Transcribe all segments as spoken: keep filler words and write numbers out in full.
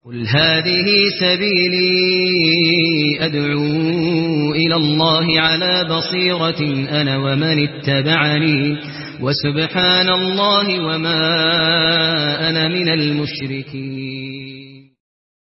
قل هذه سبيلي أدعو إلى الله على بصيرة أنا ومن اتبعني وسبحان الله وما أنا من المشركين.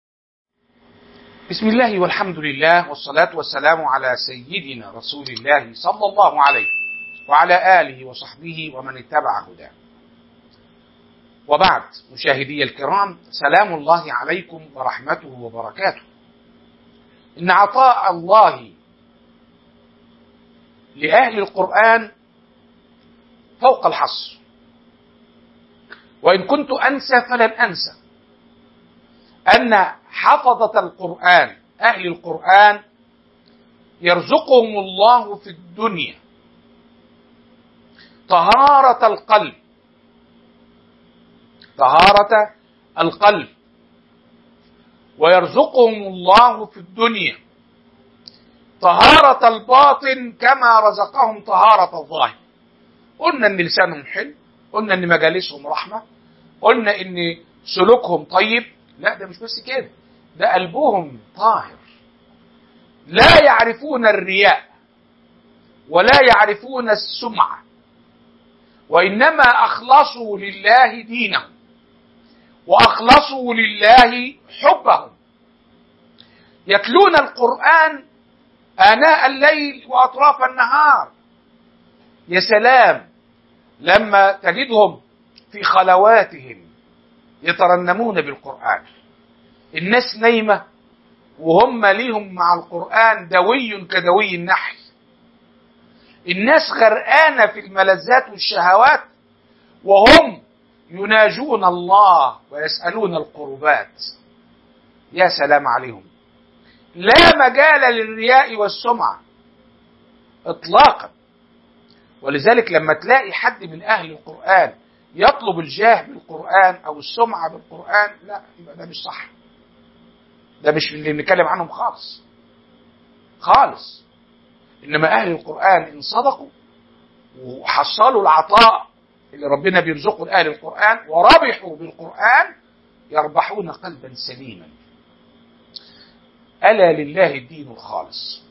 بسم الله والحمد لله والصلاة والسلام على سيدنا رسول الله صلى الله عليه وعلى آله وصحبه ومن اتبع هداه. وبعد، مشاهدي الكرام، سلام الله عليكم ورحمته وبركاته. إن عطاء الله لأهل القرآن فوق الحصر، وإن كنت أنسى فلن أنسى أن حفظة القرآن أهل القرآن يرزقهم الله في الدنيا طهارة القلب طهارة القلب ويرزقهم الله في الدنيا طهارة الباطن كما رزقهم طهارة الظاهر. قلنا ان لسانهم حلو، قلنا ان مجالسهم رحمة، قلنا ان سلوكهم طيب. لا، ده مش بس كده، ده قلبهم طاهر، لا يعرفون الرياء ولا يعرفون السمعة، وإنما أخلصوا لله دينهم وأخلصوا لله حبهم. يتلون القرآن آناء الليل وأطراف النهار. يا سلام لما تجدهم في خلواتهم يترنمون بالقرآن، الناس نايمة وهم ليهم مع القرآن دوي كدوي النحل. الناس غرقانة في الملذات والشهوات وهم يناجون الله ويسألون القربات. يا سلام عليهم، لا مجال للرياء والسمعة اطلاقا. ولذلك لما تلاقي حد من أهل القرآن يطلب الجاه بالقرآن أو السمعة بالقرآن، لا، يبقى ده مش صح، ده مش اللي بنتكلم عنهم خالص خالص. إنما أهل القرآن إن صدقوا وحصلوا العطاء اللي ربنا بيرزقه لأهل القرآن وربحوا بالقرآن يربحون قلبا سليما. ألا لله الدين الخالص،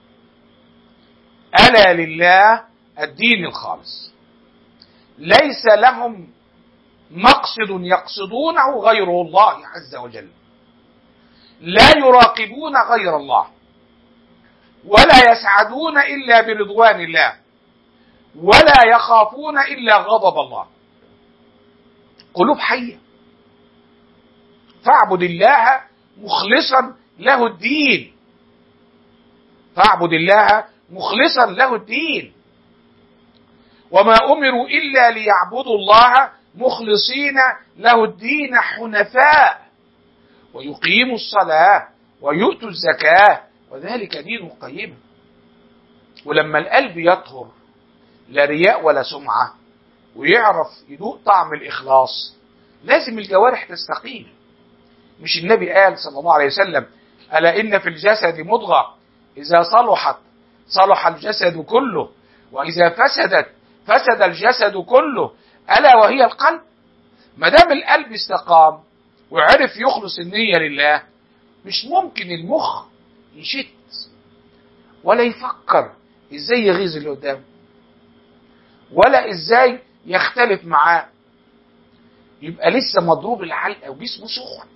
ألا لله الدين الخالص. ليس لهم مقصد يقصدونه غير الله عز وجل، لا يراقبون غير الله، ولا يسعدون إلا برضوان الله، ولا يخافون إلا غضب الله. قلوب حية. فاعبد الله مخلصا له الدين، فاعبد الله مخلصا له الدين. وما أمروا إلا ليعبدوا الله مخلصين له الدين حنفاء ويقيموا الصلاة ويؤتوا الزكاة وذلك دين القيم. ولما القلب يطهر، لا رياء ولا سمعة، ويعرف يدوق طعم الإخلاص، لازم الجوارح تستقيم. مش النبي قال صلى الله عليه وسلم: ألا إن في الجسد مضغة إذا صلحت صلح الجسد كله، وإذا فسدت فسد الجسد كله، ألا وهي القلب. ما دام القلب استقام وعرف يخلص النية لله، مش ممكن المخ يشت ولا يفكر إزاي يغيظ اللي قدامه، ولا إزاي يختلف معاه. يبقى لسه مضروب العلقة وجسمه سخن،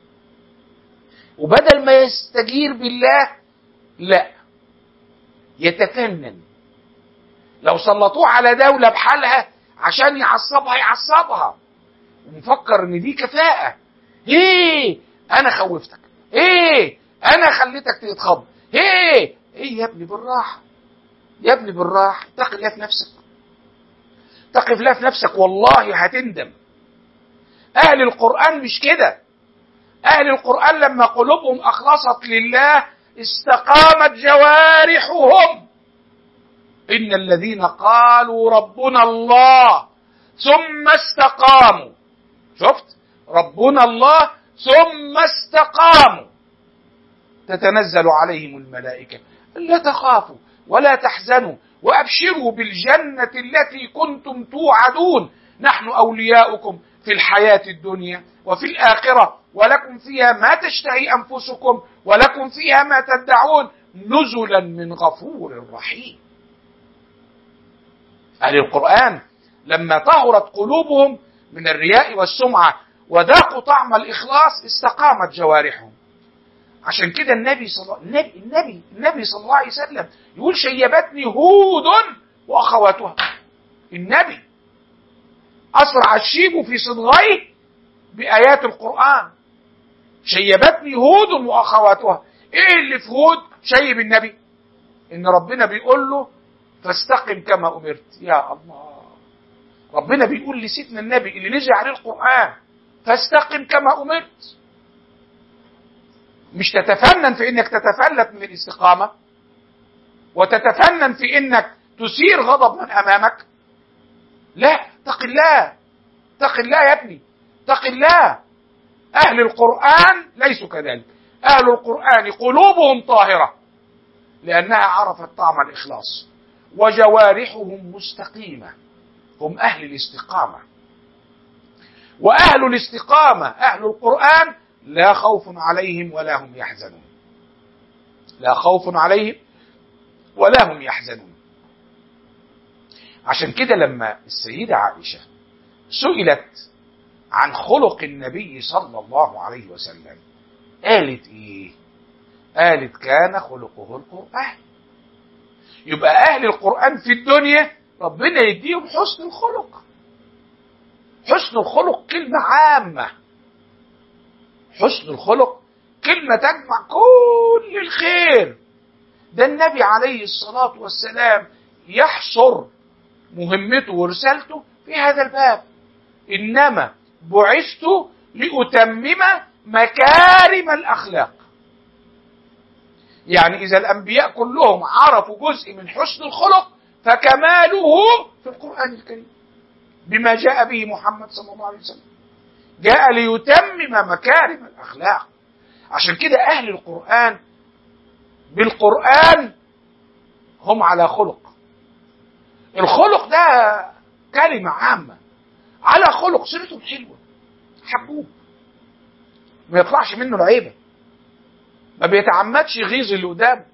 وبدل ما يستجير بالله لا، يتفنن. لو سلطوه على دولة بحالها عشان يعصبها يعصبها، ومفكر ان دي كفاءة. ايه انا خوفتك، ايه انا خليتك تتخض، ايه ايه يا ابني بالراحة، يا ابني بالراحة، اتق الله في نفسك، اتق الله في نفسك، والله هتندم. اهل القرآن مش كده. اهل القرآن لما قلوبهم اخلصت لله استقامت جوارحهم. إن الذين قالوا ربنا الله ثم استقاموا، شفت، ربنا الله ثم استقاموا، تتنزل عليهم الملائكة لا تخافوا ولا تحزنوا وأبشروا بالجنة التي كنتم توعدون، نحن أولياؤكم في الحياة الدنيا وفي الآخرة ولكم فيها ما تشتهي أنفسكم ولكم فيها ما تدعون نزلا من غفور رحيم. أهل القرآن لما طهرت قلوبهم من الرياء والسمعة وذاقوا طعم الإخلاص استقامت جوارحهم. عشان كده النبي صلى النبي النبي النبي صلى الله عليه وسلم يقول شيبتني هود وأخواتها. النبي أسرع الشيب في صدغيه بآيات القرآن. شيبتني هود وأخواتها. إيه اللي في هود شيب النبي؟ إن ربنا بيقول له فاستقم كما أمرت. يا الله، ربنا بيقول لسيدنا النبي اللي نزل عليه القرآن فاستقم كما أمرت. مش تتفنن في إنك تتفلت من الاستقامة وتتفنن في إنك تثير غضب من أمامك. لا، اتق الله، اتق الله يا ابني، اتق الله. أهل القرآن ليسوا كذلك. أهل القرآن قلوبهم طاهرة لأنها عرفت طعم الإخلاص وجوارحهم مستقيمة. هم أهل الاستقامة. وأهل الاستقامة أهل القرآن لا خوف عليهم ولا هم يحزنون. لا خوف عليهم ولا هم يحزنون. عشان كده لما السيدة عائشة سئلت عن خلق النبي صلى الله عليه وسلم قالت ايه؟ قالت كان خلقه القرآن. يبقى أهل القرآن في الدنيا ربنا يديهم حسن الخلق. حسن الخلق كلمة عامة. حسن الخلق كلمة تجمع كل الخير. ده النبي عليه الصلاة والسلام يحصر مهمته ورسالته في هذا الباب. إنما بعثت لأتمم مكارم الأخلاق. يعني إذا الأنبياء كلهم عرفوا جزء من حسن الخلق فكماله في القرآن الكريم بما جاء به محمد صلى الله عليه وسلم. جاء ليتمم مكارم الأخلاق. عشان كده أهل القرآن بالقرآن هم على خلق. الخلق ده كلمة عامة. على خلق سيرتهم حلوة، حبوب، ما يطلعش منه العيبة، ما بيتعمدش يغيظ اللي قدامه،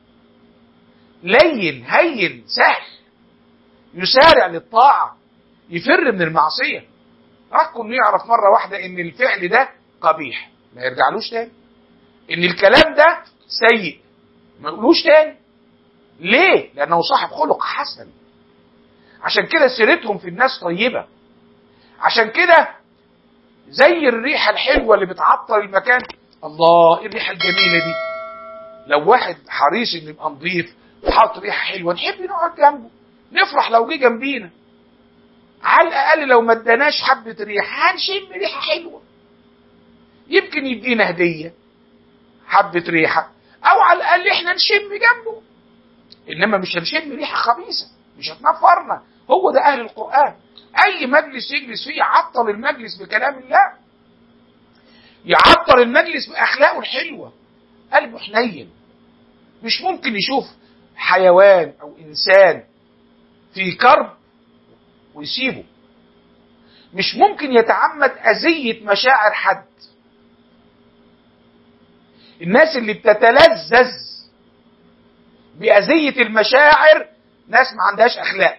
لين هين سهل، يسارع للطاعة، يفر من المعصية. أكون يعرف مرة واحدة إن الفعل ده قبيح ما يرجعلوش تاني، إن الكلام ده سيء ما يقولوش تاني. ليه؟ لأنه صاحب خلق حسن. عشان كده سيرتهم في الناس طيبة. عشان كده زي الريحة الحلوة اللي بتعطر المكان. الله، ايه الريحة الجميلة دي؟ لو واحد حريص انه يبقى نظيف وحاط ريحة حلوة نحب نقعد جنبه، نفرح لو جه جنبينا. على الأقل لو ما اداناش حبة ريحة هنشم ريحة حلوة، يمكن يدينا هدية حبة ريحة، أو على الأقل إحنا نشم جنبه. إنما مش هنشم ريحة خبيثة، مش هتنفرنا. هو ده أهل القرآن. أي مجلس يجلس فيه يعطل المجلس بكلام الله، يعطل المجلس بأخلاقه الحلوة. قلبه حنين، مش ممكن يشوف حيوان أو إنسان في كرب ويسيبه. مش ممكن يتعمد أذية مشاعر حد. الناس اللي بتتلذذ بأذية المشاعر ناس ما عندهاش أخلاق.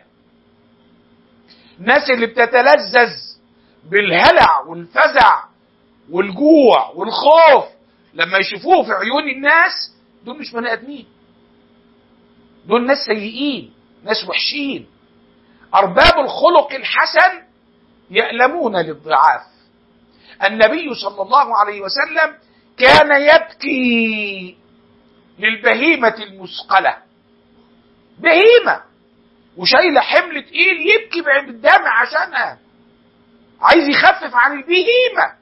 الناس اللي بتتلذذ بالهلع والفزع والجوع والخوف لما يشوفوه في عيون الناس، دول مش بني آدمين، دول ناس سيئين، ناس وحشين. أرباب الخلق الحسن يألمون للضعاف. النبي صلى الله عليه وسلم كان يبكي للبهيمة المثقلة، بهيمة وشايلة حمل تقيل يبكي بالدمع عشانها، عايز يخفف عن البهيمة.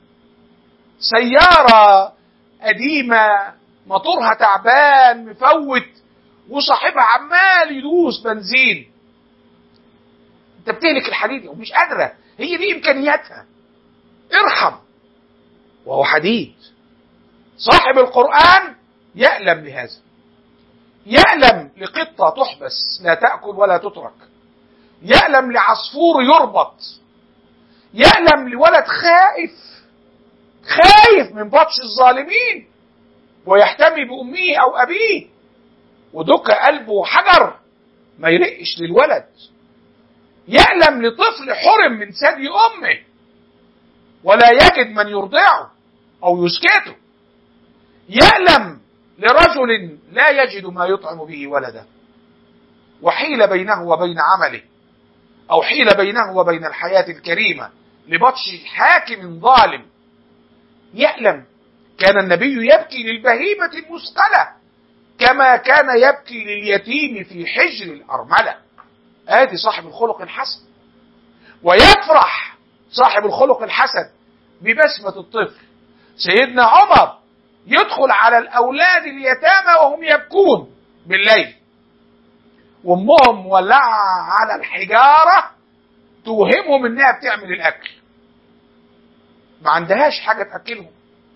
سيارة قديمة موتورها تعبان مفوت وصاحبها عمال يدوس بنزين، انت بتهلك الحديد ومش قادرة، هي دي امكانياتها، ارحم. وهو حديد. صاحب القرآن يألم لهذا، يألم لقطة تحبس لا تأكل ولا تترك، يألم لعصفور يربط، يألم لولد خائف خايف من بطش الظالمين ويحتمي بأمه أو أبيه، ودك قلبه حجر ما يرقش للولد. يألم لطفل حرم من ثدي أمه ولا يجد من يرضعه أو يسكته. يألم لرجل لا يجد ما يطعم به ولده وحيل بينه وبين عمله، أو حيل بينه وبين الحياة الكريمة لبطش حاكم ظالم. يألم. كان النبي يبكي للبهيمة المثقلة كما كان يبكي لليتيم في حجر الأرملة. آدي صاحب الخلق الحسن. ويفرح صاحب الخلق الحسن ببسمة الطفل. سيدنا عمر يدخل على الأولاد اليتامى وهم يبكون بالليل، وامهم ولعة على الحجارة توهمهم انها بتعمل الاكل، ما عندهاش حاجة تأكلهم.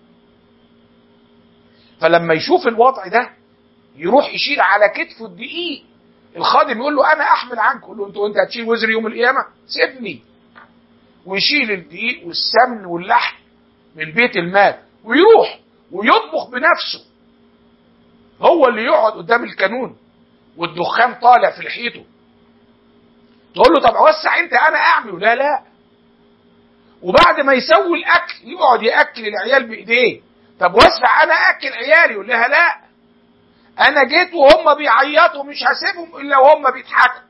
فلما يشوف الوضع ده يروح يشيل على كتفه الدقيق. الخادم يقول له انا احمل عنك، يقول له انت وانت هتشيل وزر يوم القيامة؟ سيبني. ويشيل الدقيق والسمن واللحم من بيت المال ويروح ويطبخ بنفسه. هو اللي يقعد قدام الكانون والدخان طالع في لحيته. تقول له طب وسع انت انا اعمل. لا لا. وبعد ما يسوي الاكل يقعد ياكل العيال بايديه. طب وسع انا اكل عيالي. يقول لها لا، انا جيت وهم بيعيطوا مش هسيبهم الا وهم بيضحكوا.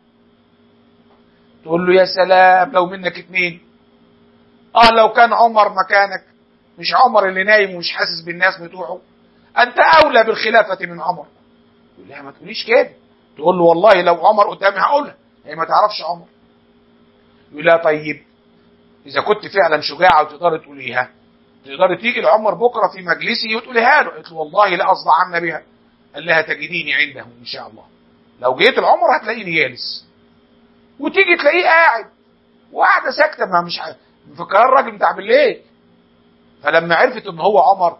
تقول له يا سلام لو منك اتنين. اه لو كان عمر مكانك، مش عمر اللي نايم ومش حاسس بالناس بتوعه، انت اولى بالخلافة من عمر. يقول لها ما تقوليش كده. تقول له والله لو عمر قدامي هقولها، هي ما تعرفش عمر. يقول لها طيب اذا كنت فعلا شجاعة وتقدر تقوليها، تقدر تيجي لعمر بكرة في مجلسه وتقوليها له. قلت له والله لا اصدعن بها. قال لها تجديني عنده ان شاء الله. لو جيت لعمر هتلاقيني جالس، وتيجي تلاقيه قاعد وقاعدة ساكتة، ما مش مفكر الراجل بتاع بالليل. فلما عرفت ان هو عمر،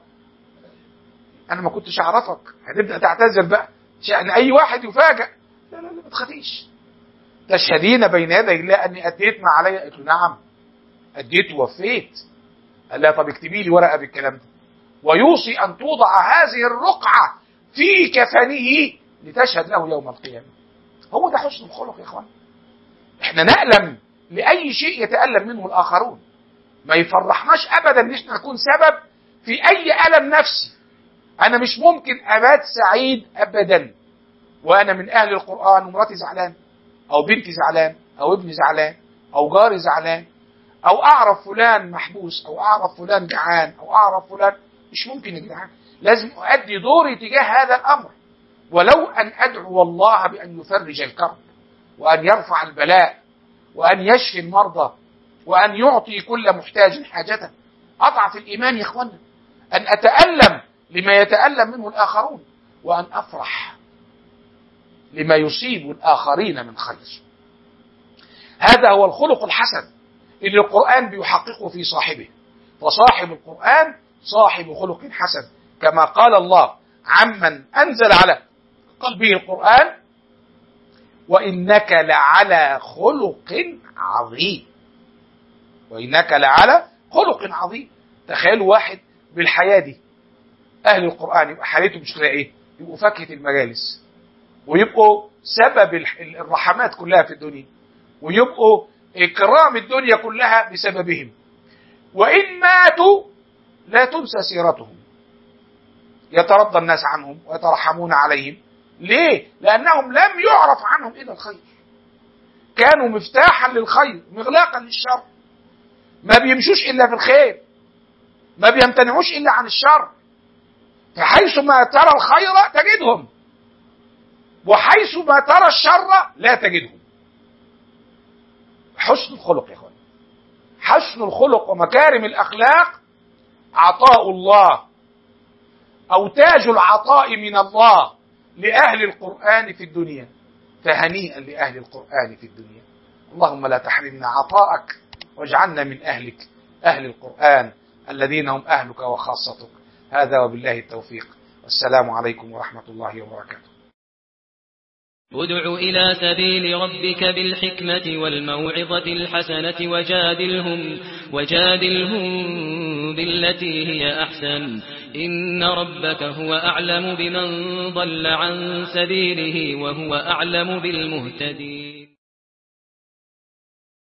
انا ما كنتش اعرفك، هتبدأ تعتذر بقى شأن اي واحد يفاجأ. لا لا لا ما تخافيش، تشهدين بين يدي الله اني اديت ما علي. قلت له نعم اديت ووفيت. قال لها طب اكتبي لي ورقه بالكلام ده، ويوصي ان توضع هذه الرقعه في كفنه لتشهد له يوم القيامه. هو ده حسن الخلق يا اخوان. احنا نألم لاي شيء يتألم منه الاخرون، ما يفرحناش ابدا ان احنا نكون سبب في اي الم نفسي. انا مش ممكن ابات سعيد ابدا وانا من اهل القرآن ومراتي زعلان، او بنتي زعلان، او ابني زعلان، او جاري زعلان، او اعرف فلان محبوس، او اعرف فلان جعان، او اعرف فلان. مش ممكن يا جدعان. لازم اؤدي دوري تجاه هذا الامر، ولو ان ادعو الله بان يفرج الكرب، وان يرفع البلاء، وان يشفي المرضى، وان يعطي كل محتاج حاجته. اضعف الايمان يا اخوانا ان اتألم لما يتألم منه الاخرون، وان افرح لما يصيب الآخرين من خير. هذا هو الخلق الحسن اللي القرآن بيحققه في صاحبه. فصاحب القرآن صاحب خلق حسن، كما قال الله عمن أنزل على قلبه القرآن: وإنك لعلى خلق عظيم. وإنك لعلى خلق عظيم. تخيلوا واحد بالحياة دي، أهل القرآن يبقى حالته مش ايه؟ يبقوا فاكهة المجالس، ويبقوا سبب الرحمات كلها في الدنيا، ويبقوا إكرام الدنيا كلها بسببهم. وإن ماتوا لا تنسى سيرتهم، يترضى الناس عنهم ويترحمون عليهم. ليه؟ لأنهم لم يعرف عنهم إلا الخير، كانوا مفتاحا للخير مغلاقا للشر، ما بيمشوش إلا في الخير، ما بيمتنعوش إلا عن الشر. فحيث ما ترى الخير تجدهم، وحيث ما ترى الشر لا تجدهم. حسن الخلق يا اخوان، حسن الخلق ومكارم الأخلاق عطاء الله، أو تاج العطاء من الله لأهل القرآن في الدنيا. فهنيئا لأهل القرآن في الدنيا. اللهم لا تحرمنا عطاءك، واجعلنا من أهلك، أهل القرآن الذين هم أهلك وخاصتك. هذا وبالله التوفيق، والسلام عليكم ورحمة الله وبركاته. ادع إلى سبيل ربك بالحكمة والموعظة الحسنة وجادلهم, وجادلهم بالله بالتي هي أحسن إن ربك هو أعلم بمن ضل عن سبيله وهو أعلم بالمهتدين.